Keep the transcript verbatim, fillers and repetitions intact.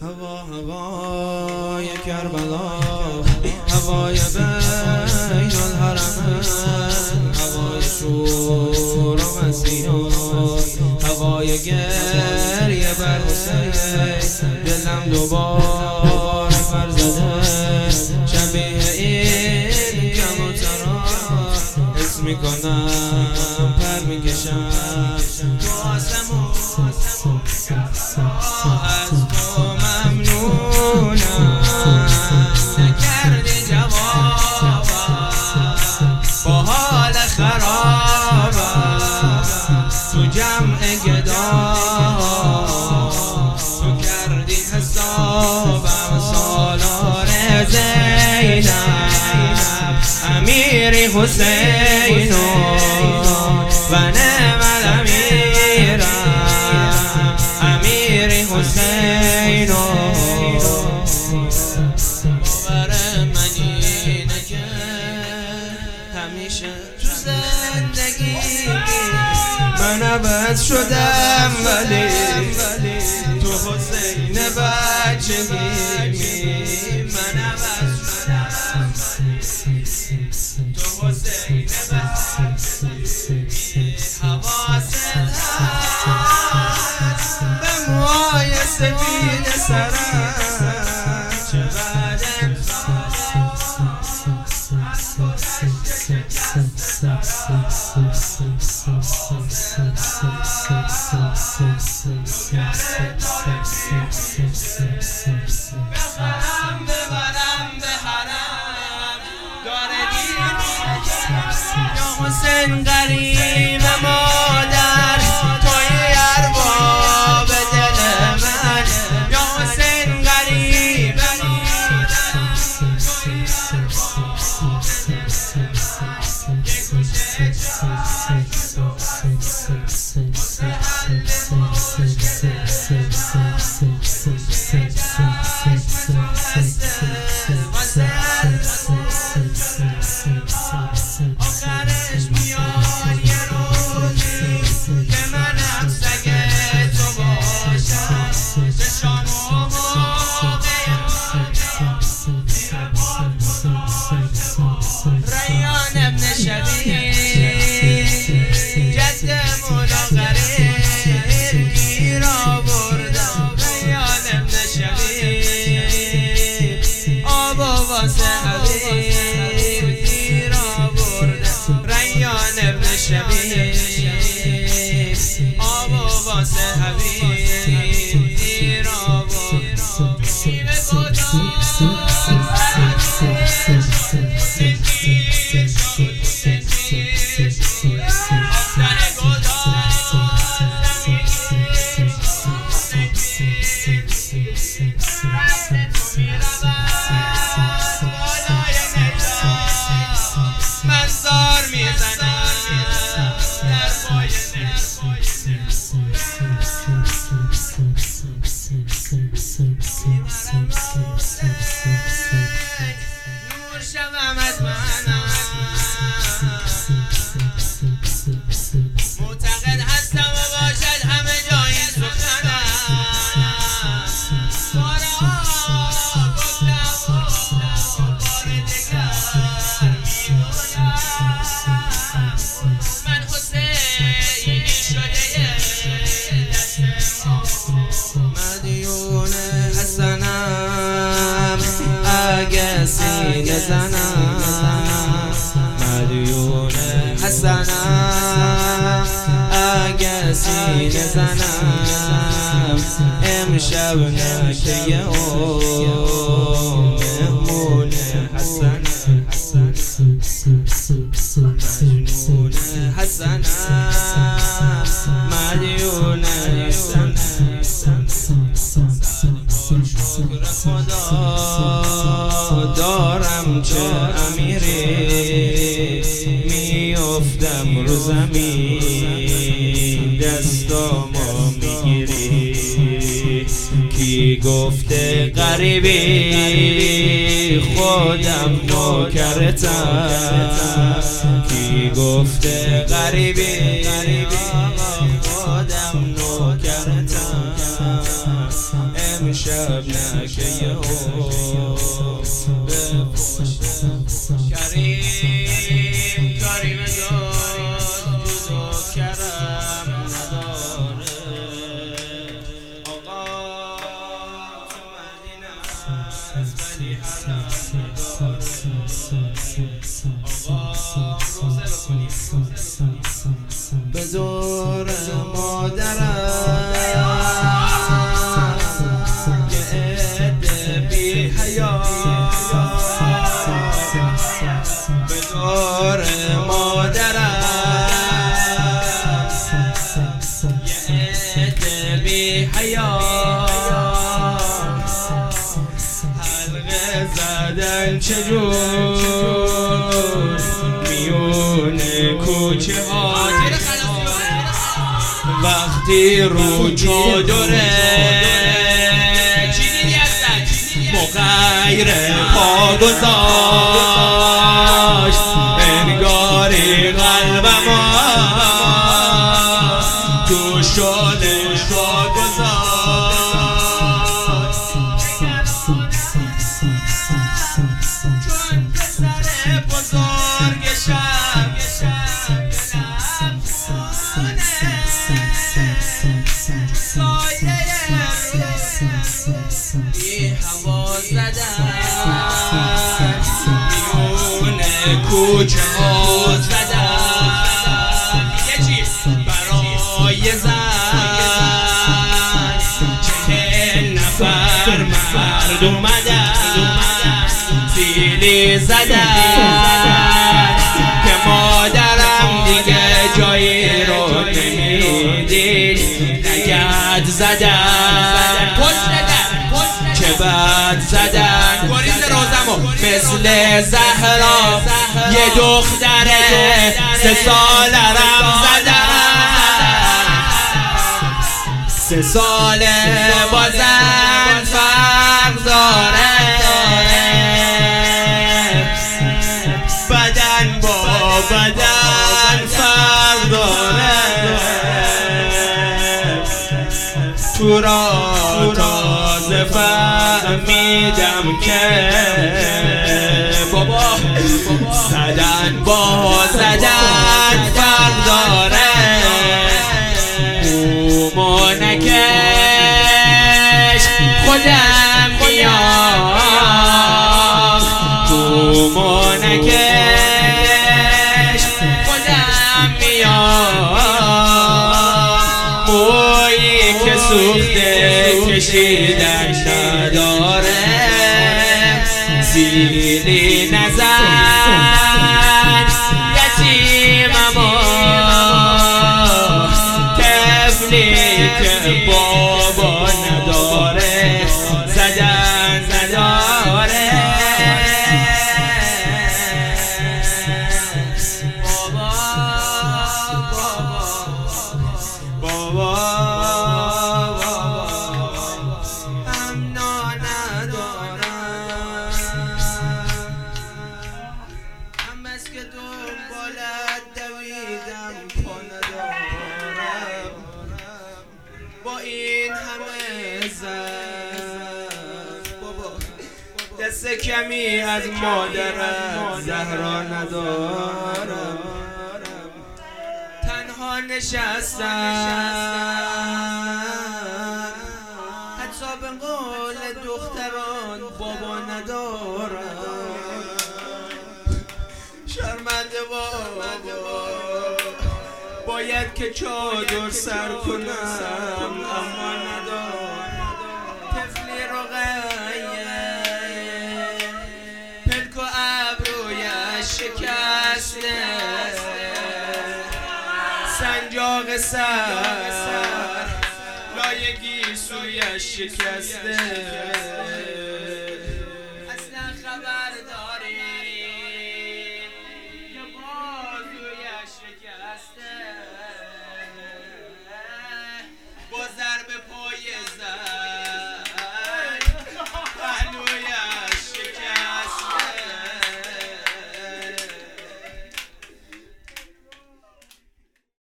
هوا هوای کربلا، هوای بین الحرمین، هوای شور و مسیحا، هوای گریه بر حسین. دلم دوباره فرزده شبیه این کم و ترا، حس میکنم پر میکشم تو آسمون. از تو ممنونم نکردی جوابم، با حال خرابم تو جمع گدا، تو کردی حسابم. سالار زینب امیری حسین و نعم الامیرم امیری حسین. باور من اینه که همیشه تو زندگی من عوض شدم، ولی تو حسین بچگی من عوض شدم. تو حسین بچگی حواست هست به موهای سفید سرم، چقدر بخرم ببرم به حرم داره دیدی یا حسین قریب مادر، توی ارباب دل من یا حسین قریب مادر، توی ارباب آخرش میاد یه روزی که من عکسک تو باشم، چشام و ریان ابن شبیب جد مولا غریب گیر آوردم. ریان ابن شبیب آب و واسه حبیب گیر آوردم. ریان ابن شبیب آب و واسه حبیب گیر آوردم. شیوه کدام منظار میزنم در پای نور شوم از منم، معتقد هستم و باشد همه جای سخنم. بارها گفتم و بار دیگر میگویم من حسین شده دست مدیون حسنم اگه سینه زنم، مدیون حسنم اگه سینه زنم. امشب نکه او مهمون حسنم، مجنون حسنم مدیون حسنم. شکر خدا دارم چه امیری، میافتم رو زمین دستامو میگیری. کی گفته غریبی خودم نوکرتم، کی گفته غریبی خودم نوکرتم. تو شب نکه ها کریم کریم ذات جزا کرم نداره آقا تو مدینه است ولی حرم نداره به دور مادرم یه عده بی حیا به دور مادرم یه عده بی حیا حلقه زدن چجور میون کوچه ها وقتی رو چادره مغیر پا گذاشت انگاری قلبم تو شاله پا گذاشت چون پسر بزرگ شب کوچه ها زدن یه چی برای زن چهل نفر مرد اومدن سیلی زدن که مادرم دیگه جایی رو نمیدید نگد زدن چه بد زدن گریز روزمو مثل زهرا یه دختر سه سالرم زدن سه ساله با زن فرق داره بدن با بدن فرق داره تو را تازه فهمیدم که بابا زدن با زدن فرق داره بومو نکش خودم میام بومو نکش خودم میام مویی که سوخته کشیدن نداره زیلی نزن یتیممو طفلی که بابا نداره زدن نداره بابا بابا با این همه زن بابا دست کمی از مادرم زهرا ندارم تنها نشستم حتی به قول دختران بابا ندارم شرمنده بابا باید که چادر سر کنم اما ندارم طفلی رقیه پلک و ابرویش شکسته سنجاق سر لایه گیسویش شکسته